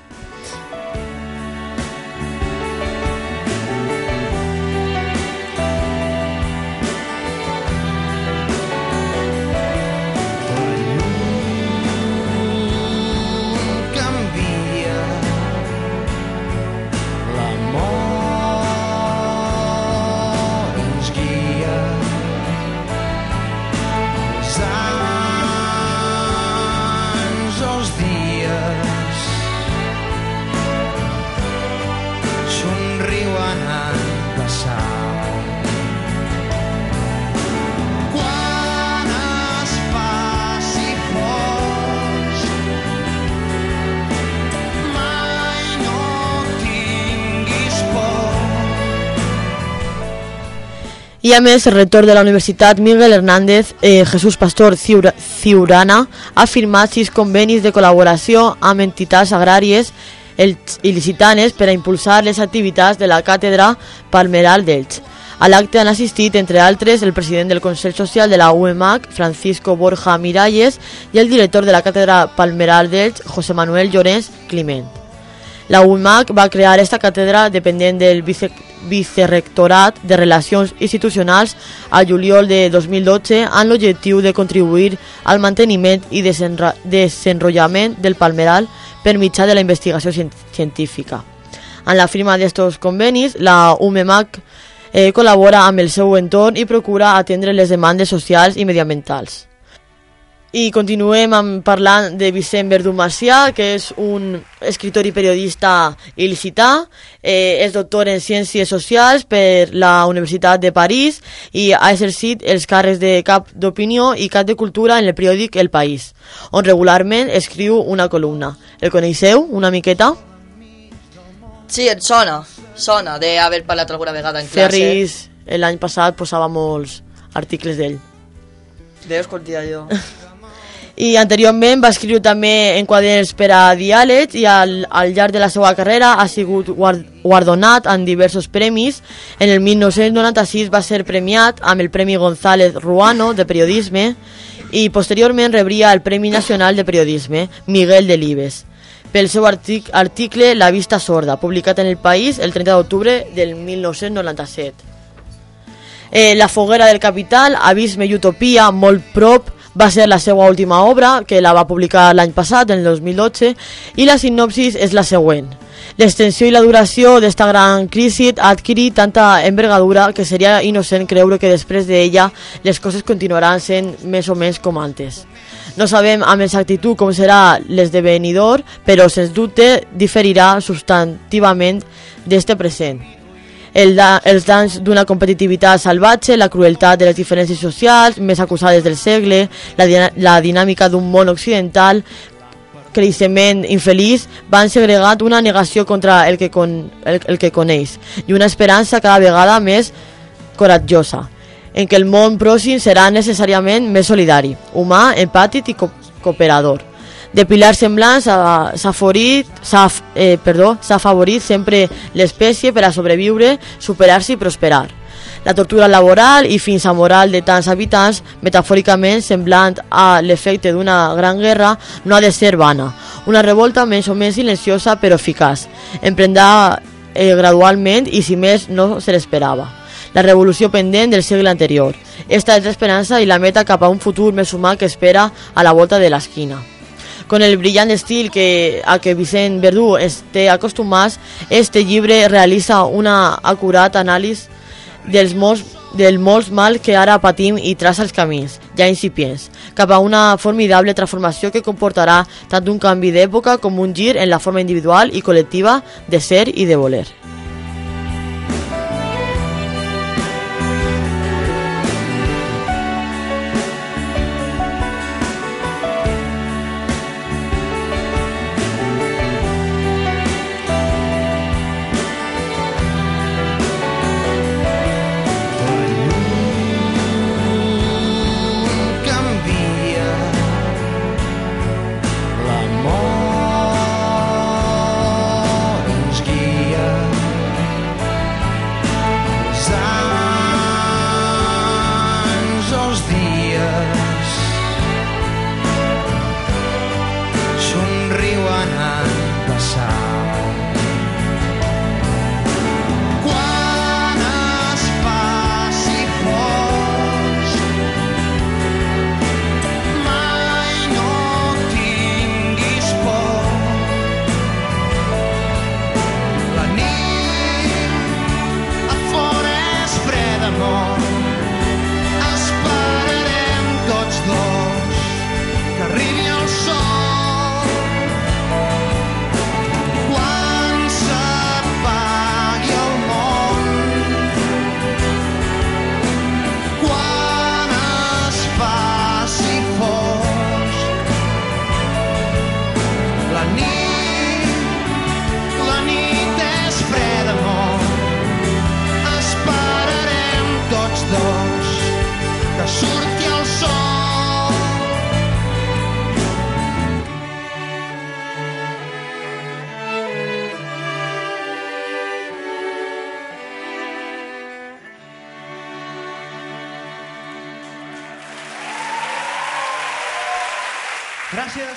I a més, el rector de la Universitat Miguel Hernández, Jesús Pastor Ciurana, ha firmat 6 convenis de col·laboració amb entitats agràries il·licitanes per a impulsar les activitats de la càtedra Palmeral d'Elx. A l'acte han assistit, entre altres, el president del Consell Social de la UEMAC, Francisco Borja Miralles, i el director de la càtedra Palmeral d'Elx, José Manuel Llorens Climent. La UEMAC va crear esta càtedra dependent del Vicerrectorat de Relacions Institucionals a juliol de 2012 amb l'objectiu de contribuir al manteniment i desenrotllament del palmeral per mitjà de la investigació científica. En la firma d'estos convenis, la UEMAC col·labora amb el seu entorn i procura atendre les demandes socials i mediambientals. I continuem parlant de Vicent Verdú Macià, que és un escriptor i periodista il·licità, és doctor en Ciències Socials per la Universitat de París i ha exercit els càrrecs de cap d'opinió i cap de cultura en el periòdic El País, on regularment escriu una columna. El coneixeu una miqueta? Sí, et sona d'haver parlat alguna vegada en classe. Ferris l'any passat posava molts articles d'ell. Veus com dia jo. I anteriorment va escriure també en quaderns per a diàlegs i al llarg de la seva carrera ha sigut guardonat amb diversos premis. En el 1996 va ser premiat amb el Premi González Ruano de Periodisme i posteriorment rebria el Premi Nacional de Periodisme Miguel Delibes pel seu article La vista sorda, publicat en El País el 30 d'octubre del 1997. La foguera del capital, Abisme i Utopia, molt prop, va ser la seva última obra, que la va publicar l'any passat, en el 2012, i la sinopsis és la següent. L'extensió i la duració d'esta gran crisi ha adquirit tanta envergadura que seria innocent creure que després d'ella les coses continuaran sent més o menys com antes. No sabem amb exactitud com serà l'esdevenidor, però sens dubte diferirà substantivament d'este present. Els danys d'una competitivitat salvatge, la crueltat de les diferències socials més acusades del segle, la dinàmica d'un món occidental creixement infeliç van segregat una negació contra el que coneix i una esperança cada vegada més coratjosa en què el món pròxim serà necessàriament més solidari, humà, empàtic i cooperador. De pilars semblants s'ha afavorit sempre l'espècie per a sobreviure, superar-se i prosperar. La tortura laboral i fins a moral de tants habitants, metafòricament semblant a l'efecte d'una gran guerra, no ha de ser vana. Una revolta més o menys silenciosa però eficaç. Emprendrà gradualment i si més no se l'esperava. La revolució pendent del segle anterior. Esta és l'esperança i la meta cap a un futur més humà que espera a la volta de l'esquina. Con el brillant estil a que Vicent Verdú té acostumats, este llibre realitza una acurat anàlisi del molts mal que ara patim i traça els camins, ja incipients, cap a una formidable transformació que comportarà tant un canvi d'època com un gir en la forma individual i col·lectiva de ser i de voler. Gràcies.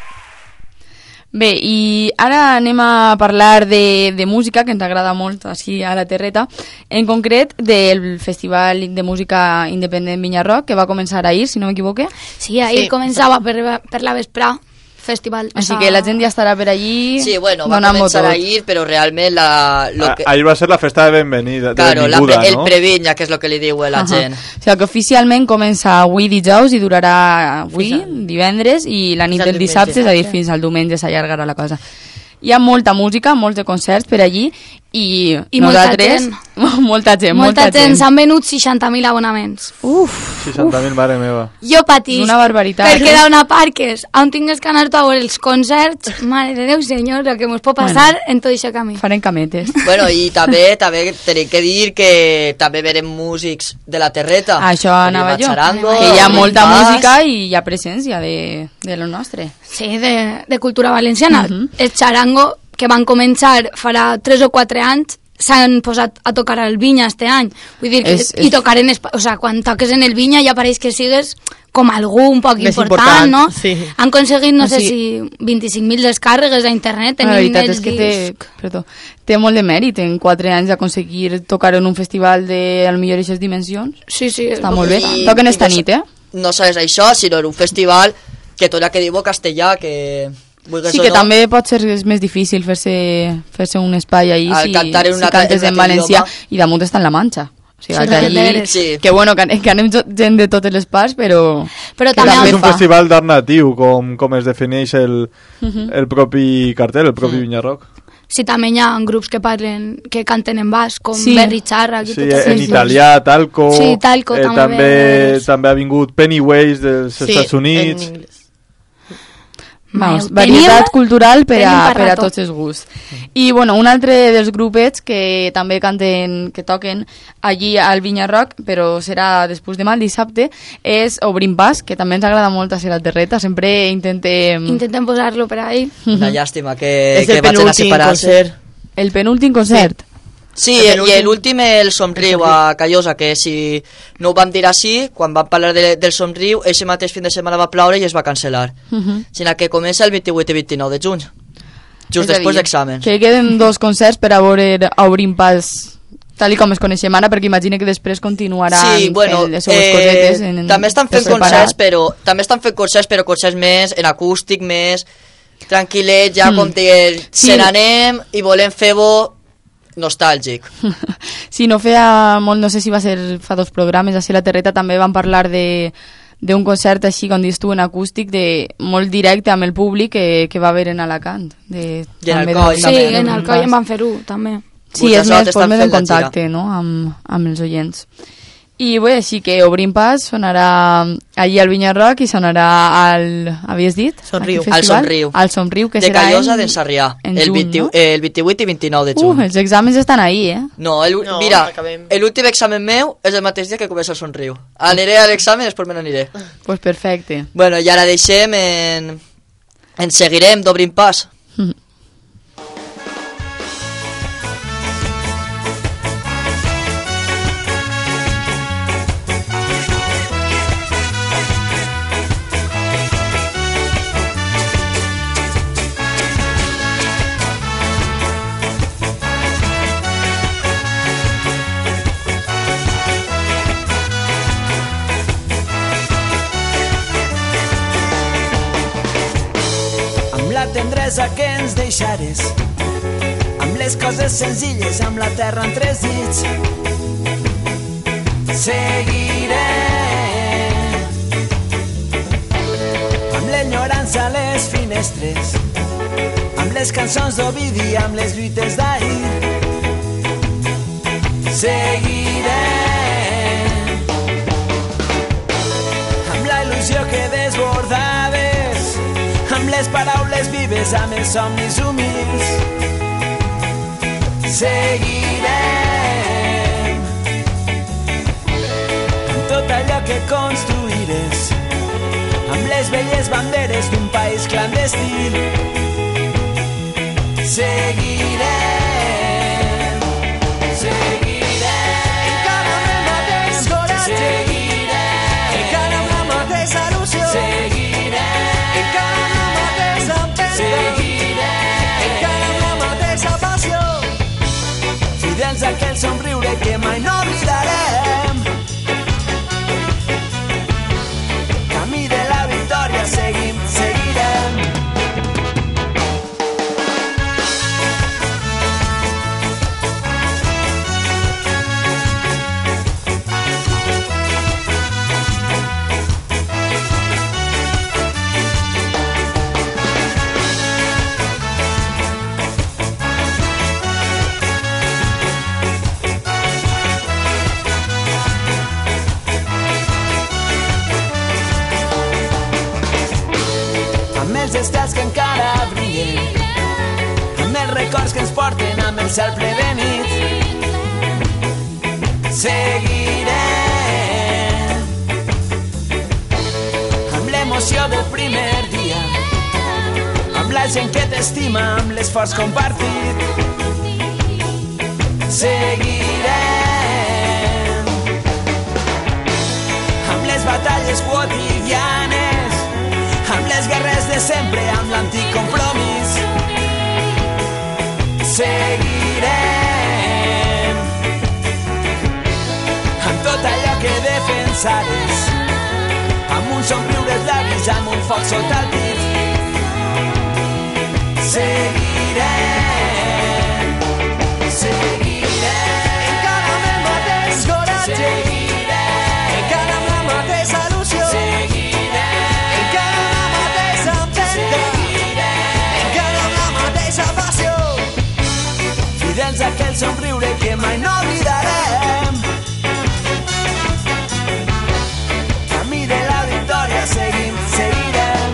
Bé, i ara anem a parlar de música, que ens agrada molt així a la Terreta, en concret del Festival de Música Independent Vinyarroc, que va començar ahir, si no m'equivoque. Sí, ahir començava per la vesprà. Festival. Així que la gent ja estarà per allí. Sí, bueno, va començar ahir, però realment ahir va ser la festa de benvenida, claro, de benvinguda, el previnya, que és el que li diu la gent. O sigui que oficialment comença avui dijous i durarà avui, divendres, i la nit del dissabte, és a dir, fins al diumenge s'allargarà la cosa. Hi ha molta música, molts de concerts per allí i nosaltres... Molta gent. S'han venut 60.000 abonaments. 60.000, mare meva. Jo patís. Una barbaritat. Perquè d'una part que és, on tingues que anar-te a veure els concerts, mare de Déu senyor, el que mos pot passar en tot aquest camí. Farem cametes. Bueno, i també tenim que dir que també verem músics de la Terreta. Això anava jo. Que hi ha molta música i hi ha presència de lo nostre. Sí, de cultura valenciana. El xarango, que van començar farà 3 o 4 anys, s'han posat a tocar al Vinya este any. Vull dir que, i tocar en... O sea, quan toques en el Vinya ja pareix que sigues com algú un poc important, no? Sí. Han aconseguit, no sé si 25.000 descàrregues a internet. La veritat és que té molt de mèrit en 4 anys aconseguir tocar en un festival de, a lo millor, aquestes dimensions. Sí. Està molt bé. Toquen esta nit, No sabes això, sinó en un festival que tot el que diu castellà, que... Sí, que també pot ser més difícil fer-se un espai allí si cantes en valencià i damunt està en la Manxa. O sigui, allí, que bueno, que anem gent de totes les parts, però també és un festival d'art natiu, com es defineix el propi cartel, el propi Vinyarroc. Sí, també hi ha grups que canten en basc, com Berri Charra. Sí, en italià, Talco. Sí, Talco també ha vingut Pennywise dels Estats Units. En anglès. Vamos, varietat cultural per a tots els gusts. I bueno, un altre dels grupets que també que toquen allí al Vinyarroc, però serà després demà, el dissabte, és Obrim Pas, que també ens agrada molt a ser la terreta, sempre intentem posar-lo per ahí. Una llàstima que vagin a separar-se. El penúltim concert. Sí, i l'últim el Somriu a Callosa, que si no ho vam dir així, quan vam parlar del Somriu, eixe mateix fin de setmana va ploure i es va cancel·lar. Sinó que comença el 28 i 29 de juny, just després d'exàmens. Que queden 2 concerts per a veure Obrim Pas tal com es coneixem ara, perquè imagina que després continuaran les seues cosetes. També estan fent concerts, però concerts més en acústic, més tranquil·lets, ja com dir, se n'anem i volem fer-ho nostàlgic. Sí, no feia molt, no sé si va ser fa 2 programes, així la Terreta també van parlar d'un concert així, com dius tu, en acústic, molt directe amb el públic que va haver en Alacant. I en Alcoi. Sí, en Alcoi en van fer-ho, també. Sí, és més en contacte, no?, amb els oients. I bé, així que Obrim Pas sonarà allí al Vinyarroc i sonarà havies dit? Al Somriu. Al Somriu, que serà de Callosa d'en Sarrià, el 28 i 29 de juny. Els exàmens estan ahí, No, mira, l'últim examen meu és el mateix dia que comença el Somriu. Aniré a l'examen i després me n'aniré. Pues perfecte. Bueno, i ara deixem en seguirem d'Obrim Pas. Tendresa que ens deixares, amb les coses senzilles, amb la terra entre els dits. Seguiré amb l'enyorança a les finestres, amb les cançons d'Ovidi, amb les lluites d'ahir. Seguiré amb la il·lusió que desbordaves, amb les paraules vives, amb els somnis humils. Seguirem amb tot allò que construiràs, amb les velles banderes d'un país clandestí. Seguirem, seguirem encara amb el mateix coratge, seguirem encara amb la mateixa il·lusió, seguirem encara amb la mateixa empenta, seguirem encara amb la mateixa passió, fidels a aquell somriure que mai no oblidarem. Camí de la victòria seguirem. Amb els estels que encara brillen, amb els records que ens porten amb el cel ple de nit. Seguirem amb l'emoció del primer dia, amb la gent que t'estima, amb l'esforç compartit. seguirem amb les batalles quotidianes, amb les guerres de sempre, amb l'antic compromís. Seguirem amb tot allò que defensaves, amb un somriure als llavis, amb un foc sota el pit. Seguirem, seguirem, encara amb el mateix coratge, encara amb la mateixa il·lusió, encara amb la mateixa empenta, encara amb la mateixa passió, fidels a aquell somriure que mai no oblidarem. Camí de la victòria seguim, seguirem.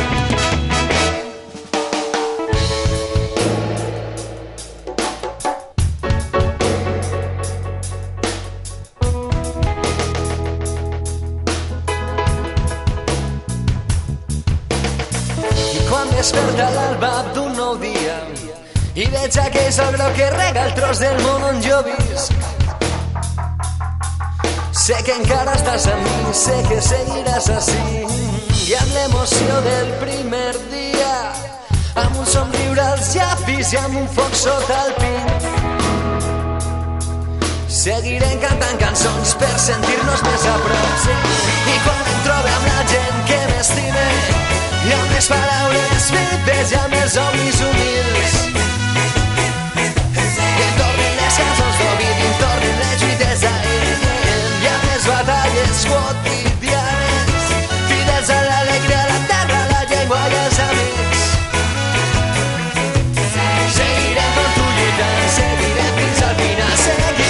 Desperta l'alba d'un nou dia i veig aquell sol groc que rega el tros del món on jo visc. Sé que encara estàs amb mi, sé que seguiràs així, i amb l'emoció del primer dia, amb un somriure als llavis i amb un foc sota el pit. Seguirem cantant cançons per sentir-nos més a prop, sí. I quan em trobe amb la gent que m'estime, i amb les paraules vives i amb els somnis humils, i em tornen les cançons d'Ovid, i em tornen les lluites d'ahir, i amb les batalles quotidianes, fidels a l'alegria, la terra, la llengua i els amics. Seguirem com tu lluitant, seguirem fins al final, seguirem.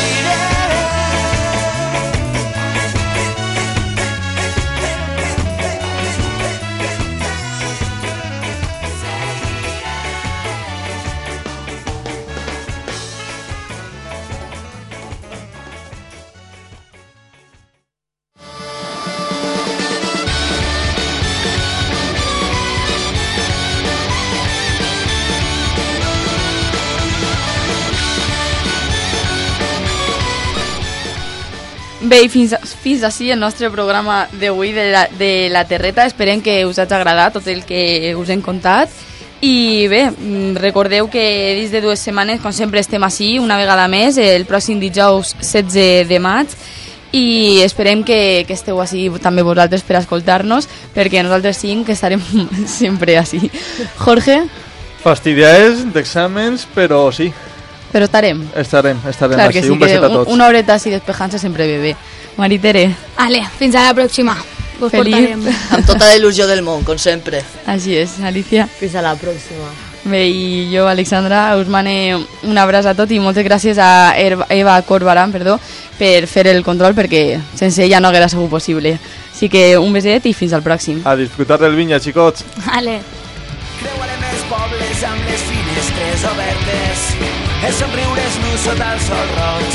Bé, i fins així el nostre programa d'avui de la Terreta. Esperem que us hagi agradat tot el que us hem contat. I bé, recordeu que dins de 2 setmanes, com sempre, estem així una vegada més, el pròxim dijous 16 de maig, i esperem que esteu així també vosaltres per escoltar-nos, perquè nosaltres 5 estarem sempre així. Jorge? Fastidiades d'exàmens, però sí. Però estarem. Estarem Clar així. sí, un beset a tots. Una horeta així despejant-se sempre ve bé. Maritere. Ale, fins a la pròxima. Us Felip. portarem. Amb tota la il·lusió del món, com sempre. Així és, Alicia. Fins a la pròxima. Bé, i jo, Alexandra, us mane un abraç a tot i moltes gràcies a Eva Corbalan, per fer el control, perquè sense ella no haguera sigut possible. Així que un beset i fins al pròxim. A disfrutar del vinya, xicots. Ale. Creuarem els pobles amb les finestres obertes, els somriures nus sota els sols roig.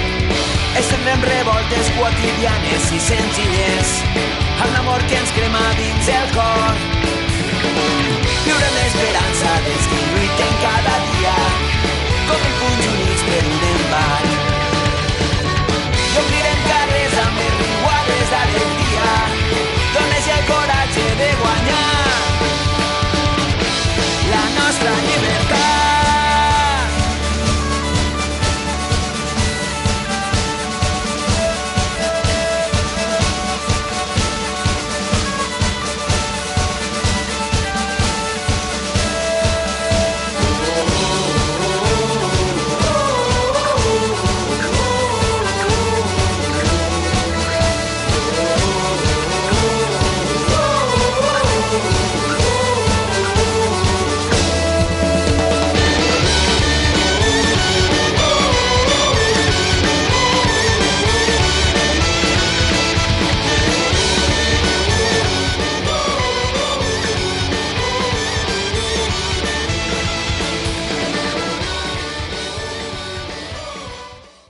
Estendrem revoltes quotidianes i senzilles, amb l'amor que ens crema